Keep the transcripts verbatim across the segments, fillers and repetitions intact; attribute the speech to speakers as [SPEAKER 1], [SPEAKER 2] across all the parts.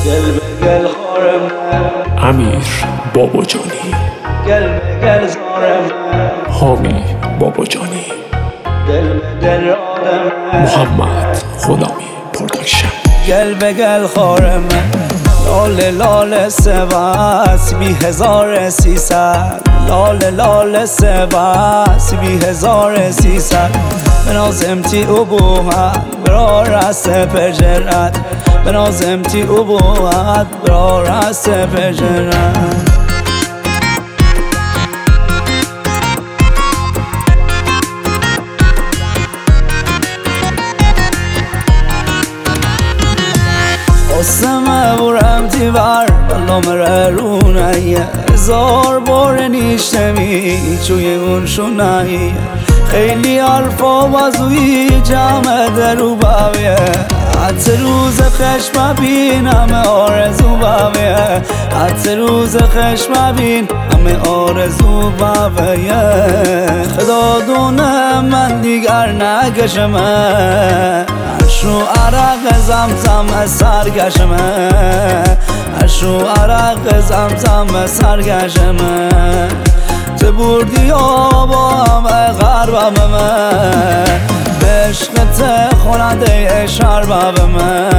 [SPEAKER 1] گل به گل خارم
[SPEAKER 2] امیر باباجانی،
[SPEAKER 1] گل به گل زارم
[SPEAKER 2] حامی باباجانی،
[SPEAKER 1] دل به دل رادم
[SPEAKER 2] محمد غلامی پروداکشن.
[SPEAKER 1] گل به گل خارم لال لال سباس بی هزار سیصد لال لال سباس بی هزار سیصد بنازمتی ابوحت برا رست پجرت بنازمتی ابوحت برا رست پجرت قسمه برم تیبر بلا مره رونایه هزار بار نیشتمی چوی اون شونایه خیلی حرفا بازوی جمع درو باویه حتی روز خشم بین همه آرزو باویه حتی روز خشم بین همه آرزو باویه خدا دونه من دیگر نکشمه اشو عرق زمزم سرگشمه اشو عرق زمزم سرگشمه تو بردی آبام غربم به عشقت خونده شربم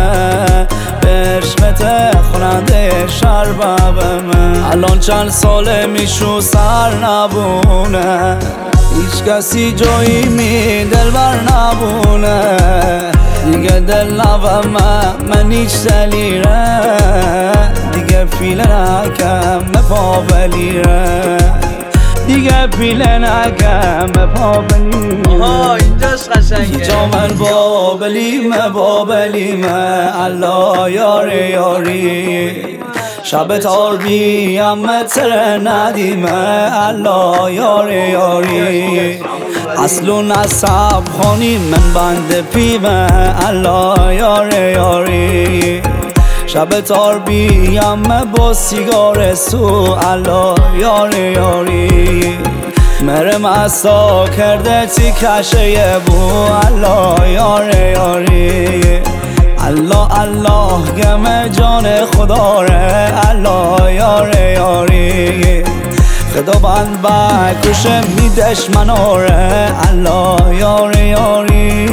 [SPEAKER 1] به عشقت خونده شربم الان چند ساله میشو سر نبونه هیچ کسی جایی می دل بر نبونه دیگه دل نوام من هیچ دلیره دیگه پیله نکم پا بلیره دیگه پیله نکم پا بلیره
[SPEAKER 3] آها اینجاش قشنگه
[SPEAKER 1] جا من بابلیم بابلیم الله یاری یاری شب تار بیم تر ندیم الله یاری یاری اصلو نصب خانی من بند پیمه الله یاری یاری شب تار بیم با سیگار سو الله یاری یاری مرم اصلا کرده تی کشه بو الله یاری یاری الله الله گم جان خدا ره الله یاری یاری خدا بند بکشه می دشمناره الله یاری یاری